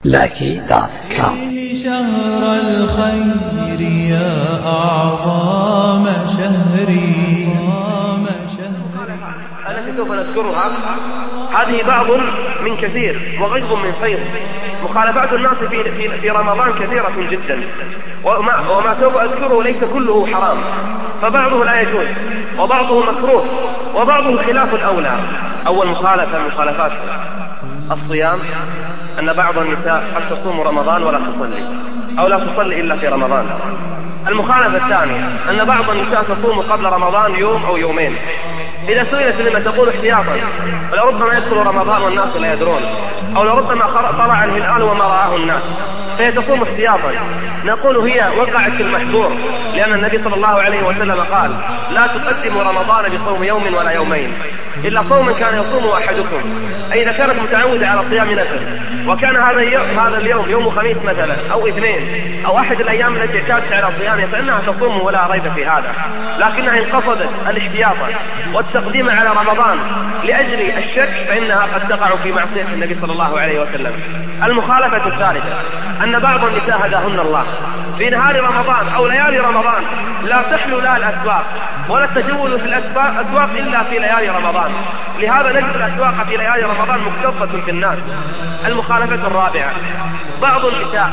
lucky.com. شهر الخير يا أعظم شهري التي سوف نذكرها هذه بعض من كثير وغيظ من فيض. مخالفات الناس في رمضان كثيرة جدا، وما سوف أذكره ليس كله حرام، فبعضه لا يجوز وبعضه مكروه وبعضه خلاف الأولى. أول مخالفة من مخالفات الصيام أن بعض النساء قد تصوم رمضان ولا تصلي أو لا تصلي إلا في رمضان. المخالفة الثانية أن بعض النساء تصوم قبل رمضان يوم أو يومين، إذا سئلت لما تقول احتياطا، ولربما يدخل رمضان والناس لا يدرون، أو لربما طلع الهلال وما رآه الناس، فهي تصوم احتياطا. نقول هي وقعت في المحظور، لأن النبي صلى الله عليه وسلم قال: لا تقدموا رمضان بصوم يوم ولا يومين إلا صوما كان يصوم أحدكم. أي إذا كانت متعودة على صيام نفل وكان هذا اليوم يوم خميس مثلا أو اثنين أو أحد الأيام التي اعتادت على صيامها فإنها تصوم ولا ريب في هذا، لكنها إن قصدت الاحتياط والتقديم على رمضان لأجل الشك فإنها قد تقع في معصية النبي صلى الله عليه وسلم. المخالفة الثالثة أن بعض النساء هداهن الله في نهار رمضان أو ليالي رمضان لا تحلو لها الأسواق ولا تجول في الأسواق إلا في ليالي رمضان، لهذا نجد الأسواق في ليالي رمضان مكتظة في الناس. المخالفة الرابعة بعض النساء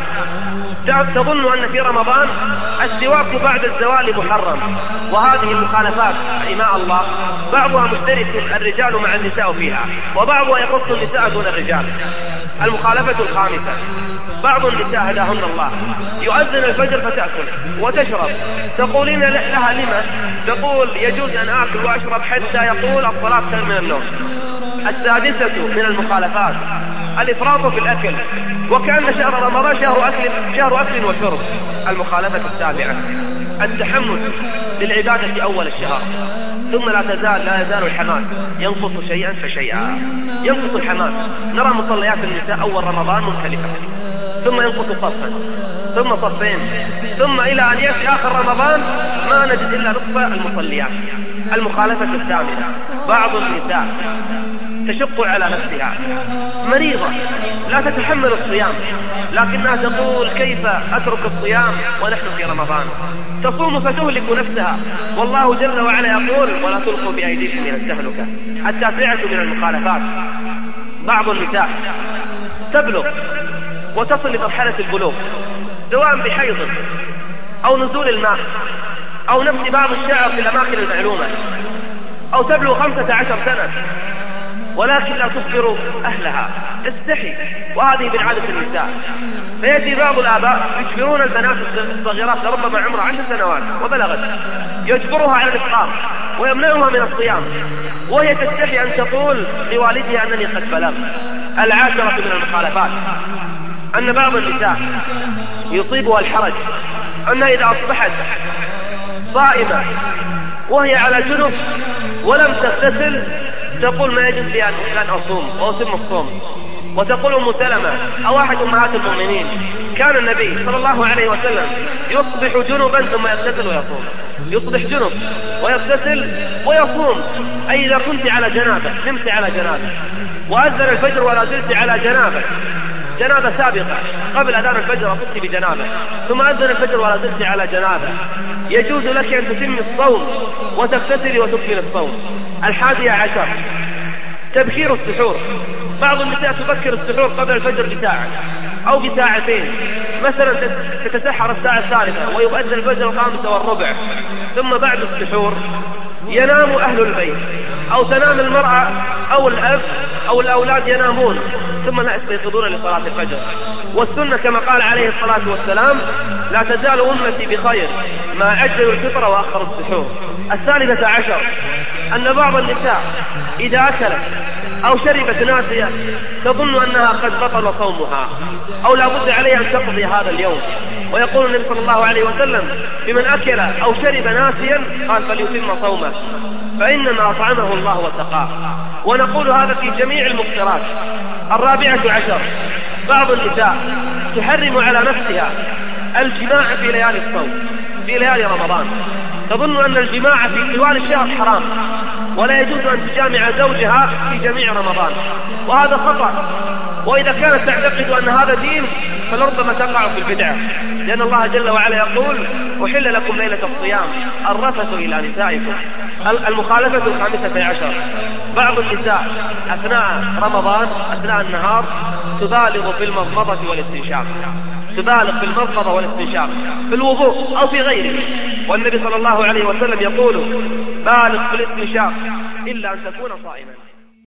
تظن أن في رمضان السواك بعد الزوال محرم، وهذه المخالفات إماء الله بعضها مشترك الرجال مع النساء فيها، وبعضها يخص النساء دون الرجال. المخالفة الخامسة بعض النساء هداهن الله يؤذن الفجر فتأكل وتشرب، تقولين لها لما؟ تقول: يجوز أن آكل وأشرب حتى يقول الصلاة خير من النوم. السادسة من المخالفات الإفراط في الأكل، وكأن شهر رمضان شهر أكل وشرب. المخالفة السابعة التحمس للعبادة أول الشهر، ثم لا يزال الحماس ينقص شيئا فشيئا. ينقص الحماس، نرى مصليات النساء أول رمضان مختلفة، ثم ينقص صفا ثم صفين، ثم إلى أن يأتي آخر رمضان ما نجد إلا نصف المصليات. المخالفة الثامنة بعض النساء تشق على نفسها، مريضة لا تتحمل الصيام، لكنها تقول: كيف أترك الصيام ونحن في رمضان؟ تصوم فتهلك نفسها، والله جل وعلا يقول: ولا تلقوا بأيديكم إلى التهلكة. التاسعة من المخالفات بعض النساء تبلغ وتصل لمرحلة البلوغ، سواء بحيض أو نزول الماء أو نبت بعض الشعر في الأماكن المعلومة، أو تبلغ 15 سنة ولكن لا تخبر أهلها، تستحي، وهذه من عادة النساء. فيأتي بعض الآباء يجبرون البنات الصغيرات لربما عمرها 10 سنوات وبلغت، يجبرها على الإفطار ويمنعها من الصيام، وهي تستحي أن تقول لوالدها أنني قد بلغت. العاشرة من المخالفات أن بعض النساء يصيبها الحرج أنها إذا أصبحت صائمة وهي على جنب ولم تغتسل تقول: ما يجوز لي أن أصوم وأتم الصوم. وتقول أم سلمة أو أحد أمهات المؤمنين: كان النبي صلى الله عليه وسلم يصبح جنبا ثم يغتسل ويصوم. يصبح جنب ويغتسل ويصوم، أي إذا كنت على جنابة نمت على جنابة وأذن الفجر ولا زلت على جنابة سابقة قبل أذان الفجر وكنت بجنابة، ثم أذن الفجر ولا زلت على جنابة، يجوز لك أن تتم الصوم وتغتسل وتكمل الصوم. 11 تبكير السحور. بعض النساء تبكر السحور قبل الفجر بساعة أو بساعتين، مثلا تتسحر الساعة 3 ويؤذن الفجر 5:15، ثم بعد السحور ينام أهل البيت أو تنام المرأة أو الأب أو الأولاد ينامون، ثم لا يستيقظون لصلاة الفجر. والسنة كما قال عليه الصلاة والسلام: لا تزال أمتي بخير ما أجلوا الفطر وأخروا السحور. 13 أن بعض النساء إذا أكلت أو شربت ناسية تظن أنها قد بطل صومها أو لا بد عليها أن تقضي هذا اليوم، ويقول النبي صلى الله عليه وسلم: بمن أكل أو شرب ناسيا قال فليتم صومه فإنما أطعمه الله وسقاه. ونقول هذا في جميع المفطرات. 14 بعض النساء تحرم على نفسها الجماع في ليالي الصوم، في ليالي رمضان، تظن أن الجماع في طوال الشهر حرام ولا يجوز أن تجامع زوجها في جميع رمضان، وهذا خطأ. وإذا كانت تعتقد أن هذا دين فلربما تقع في البدعة، لأن الله جل وعلا يقول أحل لكم ليلة الصيام الرفث إلى نسائكم. المخالفة 15، بعض النساء أثناء رمضان أثناء النهار تبالغ في المضمضة والاستنشاق، تبالغ في المضمضة والاستنشاق في الوضوء أو في غيره، والنبي صلى الله عليه وسلم يقول بالغ في الاستنشاق إلا أن تكون صائما.